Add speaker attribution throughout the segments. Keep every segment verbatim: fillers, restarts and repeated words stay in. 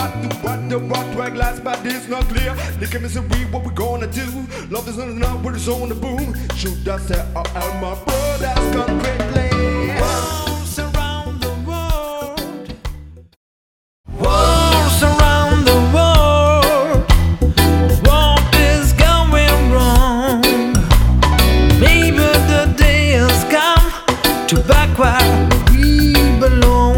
Speaker 1: about to what the what drag last but it's not clear. Look at misery, what we gonna do? Love is enough, but it's on the boom. Shoot us at all my brothers concretely.
Speaker 2: Wars around the world. Wars around the world. What is going wrong? Maybe the day has come to back where we belong.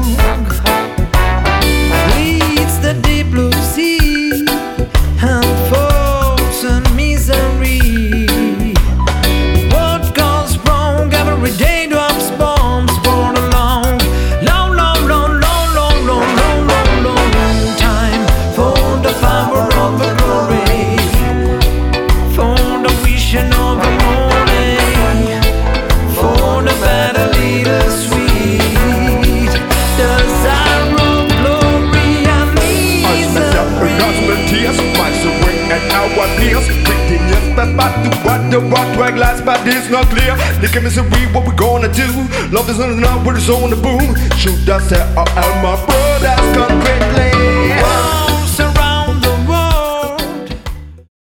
Speaker 2: Reach the deep blue sea and force and misery. What goes wrong every day drops bombs for a long, long, long, long, long, long, long, long, long, long, long time. For the power of the glory, for the vision of the morning, for the better little sweet, the sound of glory and misery.
Speaker 1: Tears, my swing and our peers. Thinking yes, but about to what the what drag last but it's not clear. Look at misery, what we gonna do? Love is enough, but it's on the boom. Shoot us at all my brothers.